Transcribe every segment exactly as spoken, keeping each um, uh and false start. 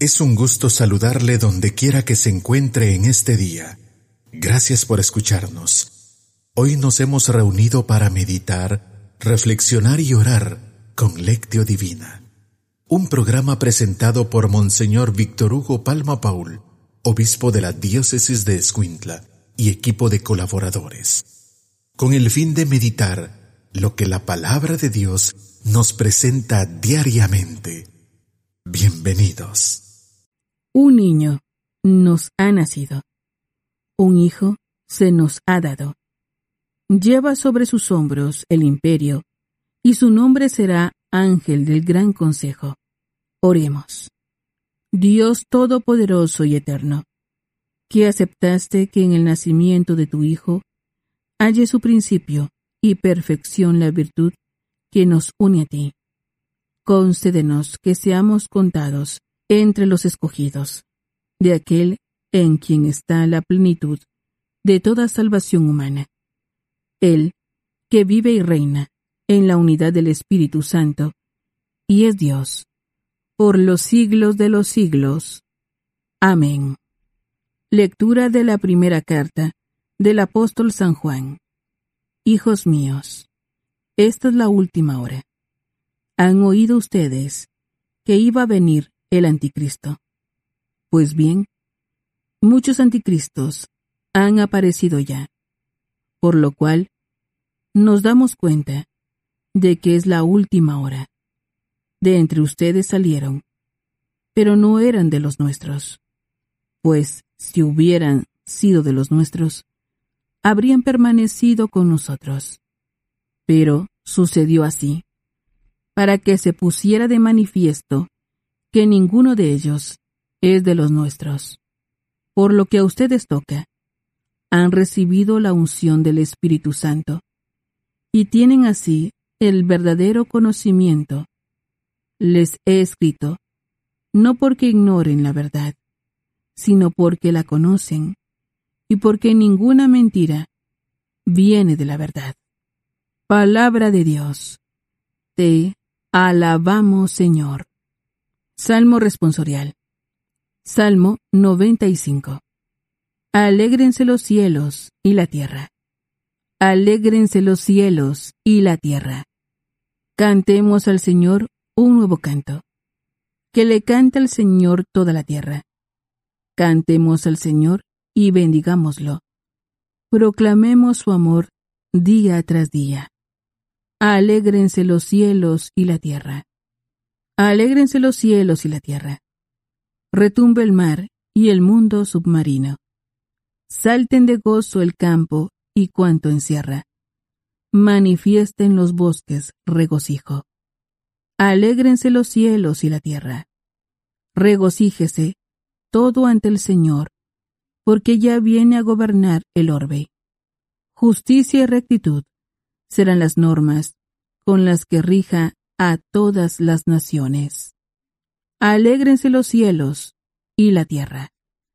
Es un gusto saludarle donde quiera que se encuentre en este día. Gracias por escucharnos. Hoy nos hemos reunido para meditar, reflexionar y orar con Lectio Divina. Un programa presentado por Monseñor Víctor Hugo Palma Paul, obispo de la diócesis de Escuintla y equipo de colaboradores, con el fin de meditar lo que la palabra de Dios nos presenta diariamente. Bienvenidos. Un niño nos ha nacido, un hijo se nos ha dado. Lleva sobre sus hombros el imperio, y su nombre será Ángel del Gran Consejo. Oremos. Dios Todopoderoso y Eterno, que aceptaste que en el nacimiento de tu Hijo halle su principio y perfección la virtud que nos une a ti. Concédenos que seamos contados entre los escogidos, de aquel en quien está la plenitud de toda salvación humana. Él, que vive y reina en la unidad del Espíritu Santo, y es Dios, por los siglos de los siglos. Amén. Lectura de la primera carta del apóstol San Juan. Hijos míos, esta es la última hora. Han oído ustedes que iba a venir el anticristo. Pues bien, muchos anticristos han aparecido ya, por lo cual nos damos cuenta de que es la última hora. De entre ustedes salieron, pero no eran de los nuestros, pues si hubieran sido de los nuestros, habrían permanecido con nosotros. Pero sucedió así, para que se pusiera de manifiesto que ninguno de ellos es de los nuestros. Por lo que a ustedes toca, han recibido la unción del Espíritu Santo, y tienen así el verdadero conocimiento. Les he escrito, no porque ignoren la verdad, sino porque la conocen, y porque ninguna mentira viene de la verdad. Palabra de Dios. Te alabamos, Señor. Salmo responsorial. Salmo noventa y cinco. Alégrense los cielos y la tierra. Alégrense los cielos y la tierra. Cantemos al Señor un nuevo canto. Que le cante al Señor toda la tierra. Cantemos al Señor y bendigámoslo. Proclamemos su amor día tras día. Alégrense los cielos y la tierra. Alégrense los cielos y la tierra. Retumbe el mar y el mundo submarino. Salten de gozo el campo y cuanto encierra. Manifiesten los bosques regocijo. Alégrense los cielos y la tierra. Regocíjese todo ante el Señor, porque ya viene a gobernar el orbe. Justicia y rectitud serán las normas con las que rija a todas las naciones. Alégrense los cielos y la tierra.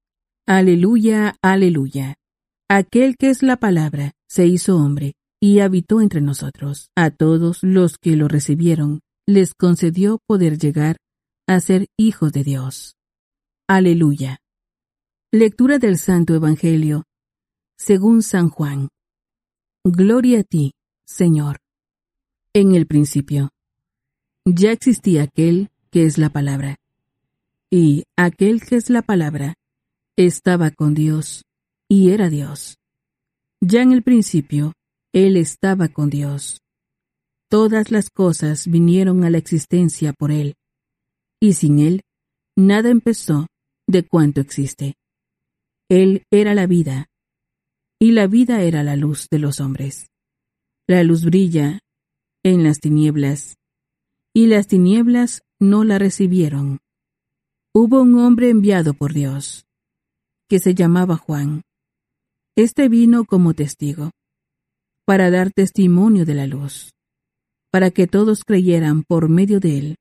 Aleluya, aleluya. Aquel que es la palabra se hizo hombre y habitó entre nosotros. A todos los que lo recibieron les concedió poder llegar a ser hijos de Dios. Aleluya. Lectura del Santo Evangelio según San Juan. Gloria a ti, Señor. En el principio ya existía aquel que es la palabra, y aquel que es la palabra estaba con Dios, y era Dios. Ya en el principio, Él estaba con Dios. Todas las cosas vinieron a la existencia por Él, y sin Él, nada empezó de cuanto existe. Él era la vida, y la vida era la luz de los hombres. La luz brilla en las tinieblas, y las tinieblas no la recibieron. Hubo un hombre enviado por Dios, que se llamaba Juan. Este vino como testigo, para dar testimonio de la luz, para que todos creyeran por medio de él.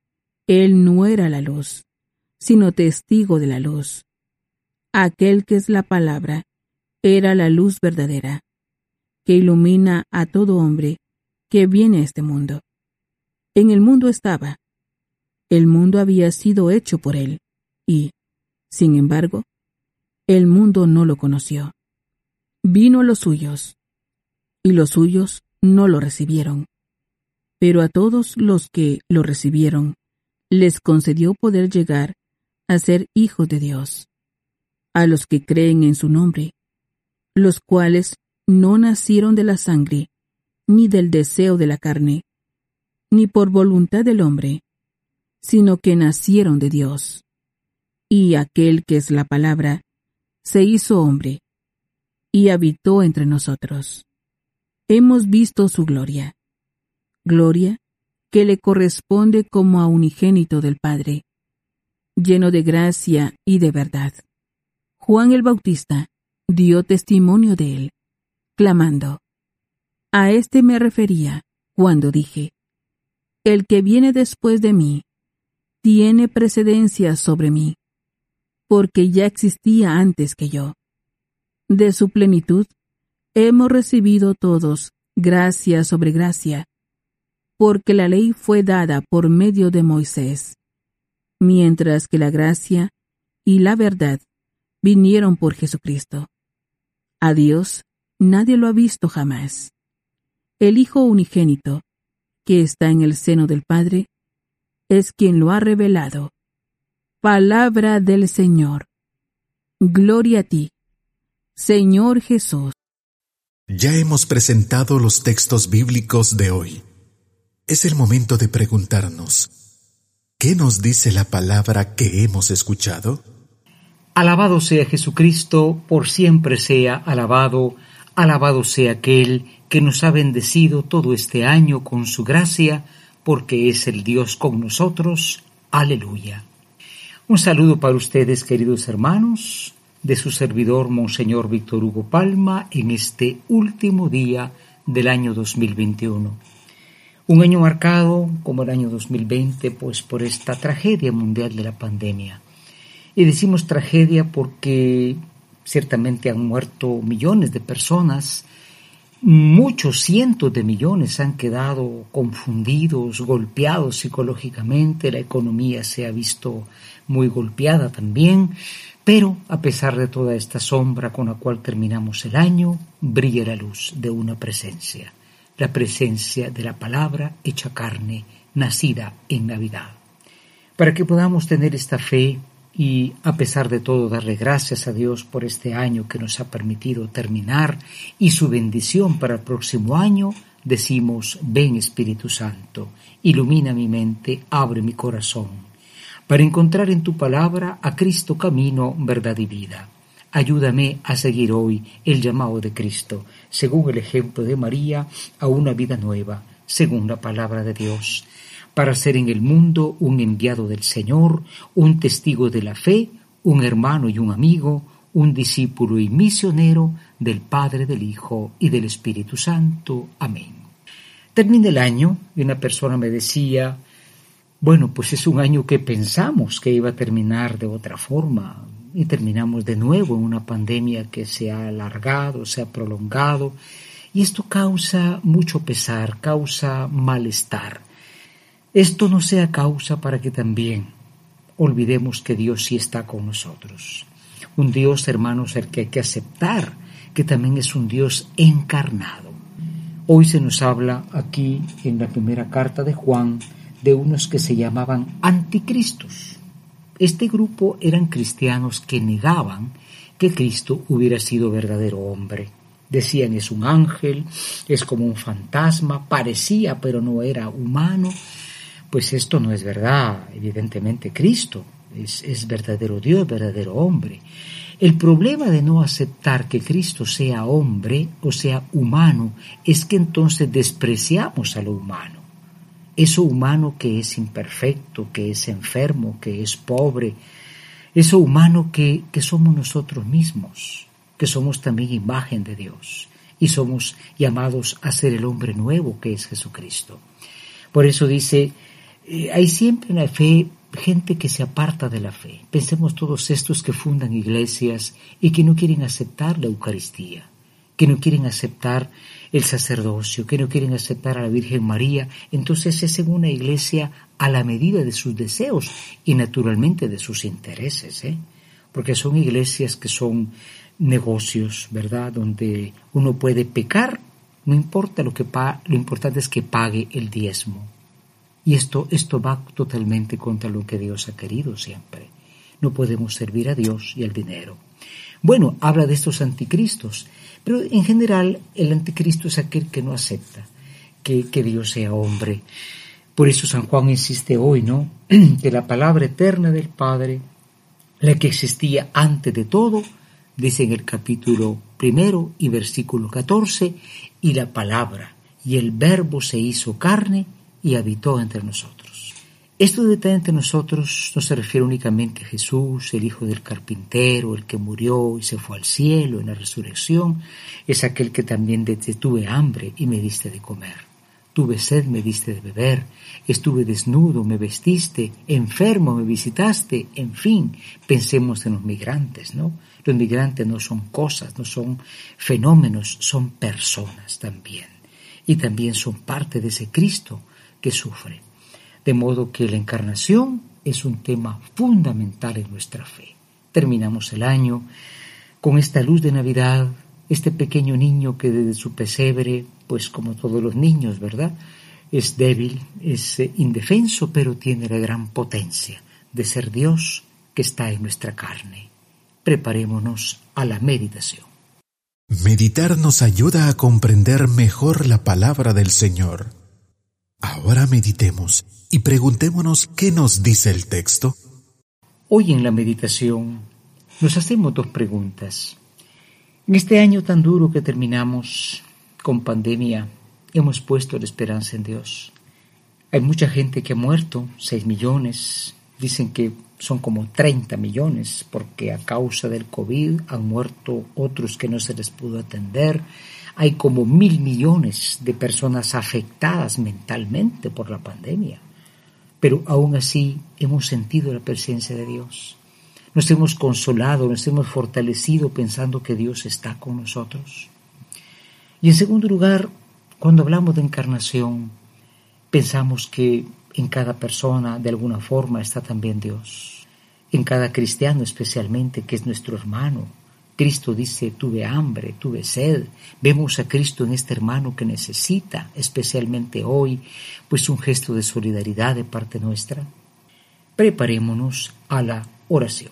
Él no era la luz, sino testigo de la luz. Aquel que es la palabra era la luz verdadera, que ilumina a todo hombre que viene a este mundo. En el mundo estaba. El mundo había sido hecho por él, y, sin embargo, el mundo no lo conoció. Vino a los suyos, y los suyos no lo recibieron. Pero a todos los que lo recibieron, les concedió poder llegar a ser hijos de Dios, a los que creen en su nombre, los cuales no nacieron de la sangre, ni del deseo de la carne, ni por voluntad del hombre, sino que nacieron de Dios. Y aquel que es la palabra, se hizo hombre, y habitó entre nosotros. Hemos visto su gloria, gloria que le corresponde como a unigénito del Padre, lleno de gracia y de verdad. Juan el Bautista dio testimonio de él, clamando: a este me refería cuando dije: el que viene después de mí tiene precedencia sobre mí, porque ya existía antes que yo. De su plenitud hemos recibido todos gracia sobre gracia, porque la ley fue dada por medio de Moisés, mientras que la gracia y la verdad vinieron por Jesucristo. A Dios nadie lo ha visto jamás. El Hijo unigénito, que está en el seno del Padre, es quien lo ha revelado. Palabra del Señor. Gloria a ti, Señor Jesús. Ya hemos presentado los textos bíblicos de hoy. Es el momento de preguntarnos: ¿qué nos dice la palabra que hemos escuchado? Alabado sea Jesucristo, por siempre sea alabado. Alabado sea aquel que nos ha bendecido todo este año con su gracia, porque es el Dios con nosotros. Aleluya. Un saludo para ustedes, queridos hermanos, de su servidor Monseñor Víctor Hugo Palma, en este último día del año dos mil veintiuno. Un año marcado, como el año dos mil veinte, pues por esta tragedia mundial de la pandemia. Y decimos tragedia porque ciertamente han muerto millones de personas, muchos cientos de millones han quedado confundidos, golpeados psicológicamente, la economía se ha visto muy golpeada también, pero a pesar de toda esta sombra con la cual terminamos el año, brilla la luz de una presencia, la presencia de la palabra hecha carne, nacida en Navidad. Para que podamos tener esta fe y a pesar de todo darle gracias a Dios por este año que nos ha permitido terminar y su bendición para el próximo año, decimos: ven Espíritu Santo, ilumina mi mente, abre mi corazón, para encontrar en tu palabra a Cristo camino, verdad y vida. Ayúdame a seguir hoy el llamado de Cristo, según el ejemplo de María, a una vida nueva, según la palabra de Dios, para ser en el mundo un enviado del Señor, un testigo de la fe, un hermano y un amigo, un discípulo y misionero del Padre, del Hijo y del Espíritu Santo. Amén. Termina el año y una persona me decía: bueno, pues es un año que pensamos que iba a terminar de otra forma y terminamos de nuevo en una pandemia que se ha alargado, se ha prolongado, y esto causa mucho pesar, causa malestar. Esto no sea causa para que también olvidemos que Dios sí está con nosotros. Un Dios, hermanos, el que hay que aceptar, que también es un Dios encarnado. Hoy se nos habla aquí en la primera carta de Juan de unos que se llamaban anticristos. Este grupo eran cristianos que negaban que Cristo hubiera sido verdadero hombre. Decían: es un ángel, es como un fantasma, parecía pero no era humano. Pues esto no es verdad. Evidentemente Cristo es, es verdadero Dios, verdadero hombre. El problema de no aceptar que Cristo sea hombre o sea humano es que entonces despreciamos a lo humano. Eso humano que es imperfecto, que es enfermo, que es pobre. Eso humano que, que somos nosotros mismos, que somos también imagen de Dios y somos llamados a ser el hombre nuevo que es Jesucristo. Por eso dice: Eh, hay siempre en la fe gente que se aparta de la fe. Pensemos todos estos que fundan iglesias y que no quieren aceptar la Eucaristía, que no quieren aceptar el sacerdocio, que no quieren aceptar a la Virgen María. Entonces es en una iglesia a la medida de sus deseos y naturalmente de sus intereses, ¿eh? Porque son iglesias que son negocios, ¿verdad? Donde uno puede pecar, no importa lo que pa- lo importante es que pague el diezmo. Y esto, esto va totalmente contra lo que Dios ha querido siempre. No podemos servir a Dios y al dinero. Bueno, habla de estos anticristos, pero en general el anticristo es aquel que no acepta que, que Dios sea hombre. Por eso San Juan insiste hoy, ¿no? Que la palabra eterna del Padre, la que existía antes de todo, dice en el capítulo primero y versículo catorce, y la palabra y el verbo se hizo carne y habitó entre nosotros. Esto de estar entre nosotros no se refiere únicamente a Jesús, el hijo del carpintero, el que murió y se fue al cielo en la resurrección. Es aquel que también dice: tuve hambre y me diste de comer, tuve sed, me diste de beber, estuve desnudo, me vestiste, enfermo, me visitaste. En fin, pensemos en los migrantes, ¿no? Los migrantes no son cosas, no son fenómenos, son personas también. Y también son parte de ese Cristo que sufre. De modo que la encarnación es un tema fundamental en nuestra fe. Terminamos el año con esta luz de Navidad, este pequeño niño que desde su pesebre, pues como todos los niños, ¿verdad?, es débil, es indefenso, pero tiene la gran potencia de ser Dios que está en nuestra carne. Preparémonos a la meditación. Meditar nos ayuda a comprender mejor la palabra del Señor. Ahora meditemos y preguntémonos qué nos dice el texto. Hoy en la meditación nos hacemos dos preguntas. En este año tan duro que terminamos con pandemia, hemos puesto la esperanza en Dios. Hay mucha gente que ha muerto, seis millones, dicen que son como treinta millones, porque a causa del COVID han muerto otros que no se les pudo atender. Hay como mil millones de personas afectadas mentalmente por la pandemia. Pero aún así hemos sentido la presencia de Dios. Nos hemos consolado, nos hemos fortalecido pensando que Dios está con nosotros. Y en segundo lugar, cuando hablamos de encarnación, pensamos que en cada persona de alguna forma está también Dios. En cada cristiano especialmente, que es nuestro hermano. Cristo dice: tuve hambre, tuve sed. Vemos a Cristo en este hermano que necesita, especialmente hoy, pues un gesto de solidaridad de parte nuestra. Preparémonos a la oración.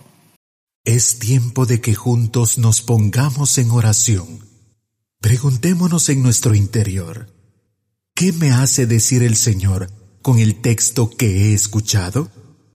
Es tiempo de que juntos nos pongamos en oración. Preguntémonos en nuestro interior: ¿qué me hace decir el Señor con el texto que he escuchado?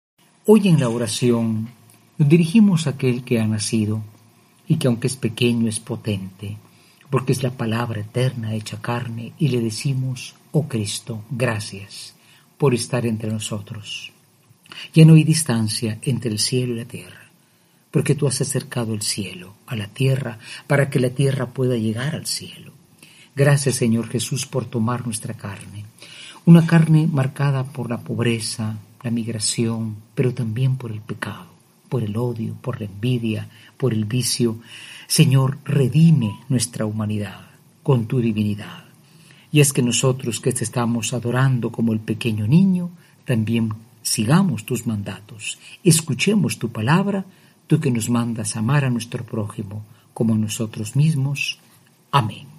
Hoy en la oración nos dirigimos a aquel que ha nacido y que aunque es pequeño es potente, porque es la palabra eterna hecha carne, y le decimos: oh Cristo, gracias por estar entre nosotros. Ya no hay distancia entre el cielo y la tierra, porque tú has acercado el cielo a la tierra para que la tierra pueda llegar al cielo. Gracias, Señor Jesús, por tomar nuestra carne, una carne marcada por la pobreza, la migración, pero también por el pecado, por el odio, por la envidia, por el vicio. Señor, redime nuestra humanidad con tu divinidad. Y es que nosotros que te estamos adorando como el pequeño niño, también sigamos tus mandatos, escuchemos tu palabra, tú que nos mandas amar a nuestro prójimo como a nosotros mismos. Amén.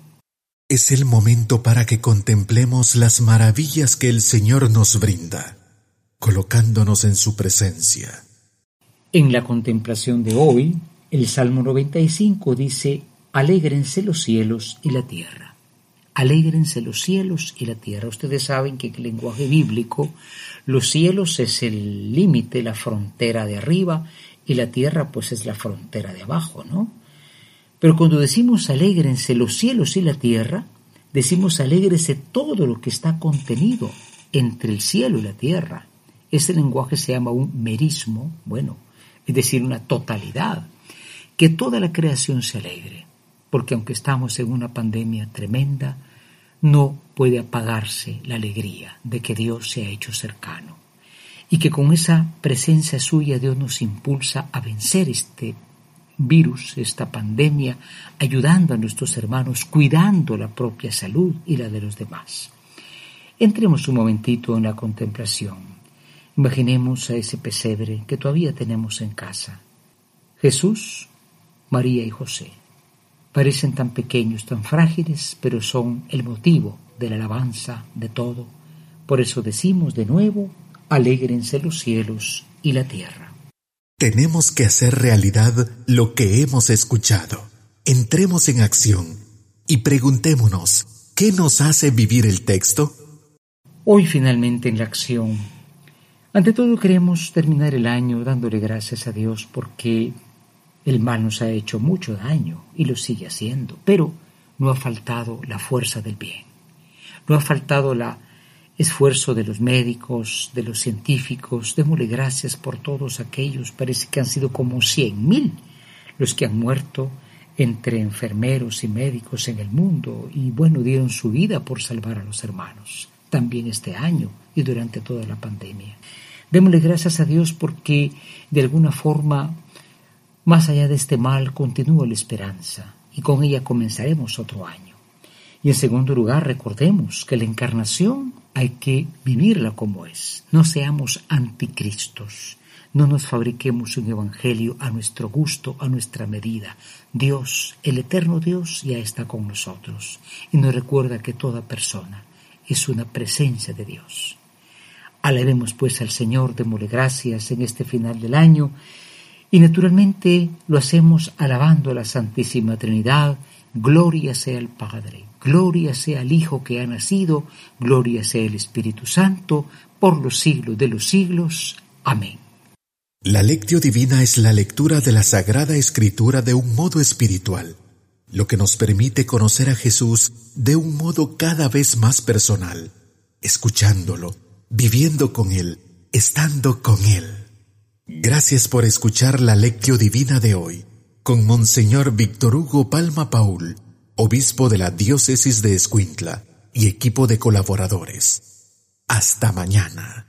Es el momento para que contemplemos las maravillas que el Señor nos brinda, colocándonos en su presencia. En la contemplación de hoy, el Salmo noventa y cinco dice: alégrense los cielos y la tierra. Alégrense los cielos y la tierra. Ustedes saben que en el lenguaje bíblico los cielos es el límite, la frontera de arriba, y la tierra pues es la frontera de abajo, ¿no? Pero cuando decimos alégrense los cielos y la tierra, decimos alégrese todo lo que está contenido entre el cielo y la tierra. Ese lenguaje se llama un merismo, bueno, es decir, una totalidad. Que toda la creación se alegre, porque aunque estamos en una pandemia tremenda, no puede apagarse la alegría de que Dios se ha hecho cercano. Y que con esa presencia suya Dios nos impulsa a vencer este virus, esta pandemia, ayudando a nuestros hermanos, cuidando la propia salud y la de los demás. Entremos un momentito en la contemplación. Imaginemos a ese pesebre que todavía tenemos en casa. Jesús, María y José. Parecen tan pequeños, tan frágiles, pero son el motivo de la alabanza de todo. Por eso decimos de nuevo, alégrense los cielos y la tierra. Tenemos que hacer realidad lo que hemos escuchado. Entremos en acción y preguntémonos, ¿qué nos hace vivir el texto? Hoy finalmente en la acción. Ante todo queremos terminar el año dándole gracias a Dios porque el mal nos ha hecho mucho daño y lo sigue haciendo, pero no ha faltado la fuerza del bien. No ha faltado el esfuerzo de los médicos, de los científicos. Démosle gracias por todos aquellos, parece que han sido como cien mil los que han muerto entre enfermeros y médicos en el mundo y bueno, dieron su vida por salvar a los hermanos, también este año y durante toda la pandemia. Démosle gracias a Dios porque de alguna forma, más allá de este mal, continúa la esperanza y con ella comenzaremos otro año. Y en segundo lugar, recordemos que la encarnación hay que vivirla como es. No seamos anticristos. No nos fabriquemos un evangelio a nuestro gusto, a nuestra medida. Dios, el eterno Dios, ya está con nosotros y nos recuerda que toda persona es una presencia de Dios. Alabemos pues al Señor, démosle gracias en este final del año y naturalmente lo hacemos alabando a la Santísima Trinidad. Gloria sea al Padre, gloria sea al Hijo que ha nacido, gloria sea el Espíritu Santo, por los siglos de los siglos. Amén. La Lectio Divina es la lectura de la Sagrada Escritura de un modo espiritual, lo que nos permite conocer a Jesús de un modo cada vez más personal, escuchándolo, viviendo con Él, estando con Él. Gracias por escuchar la Lectio Divina de hoy, con Monseñor Víctor Hugo Palma Paul, obispo de la Diócesis de Escuintla y equipo de colaboradores. Hasta mañana.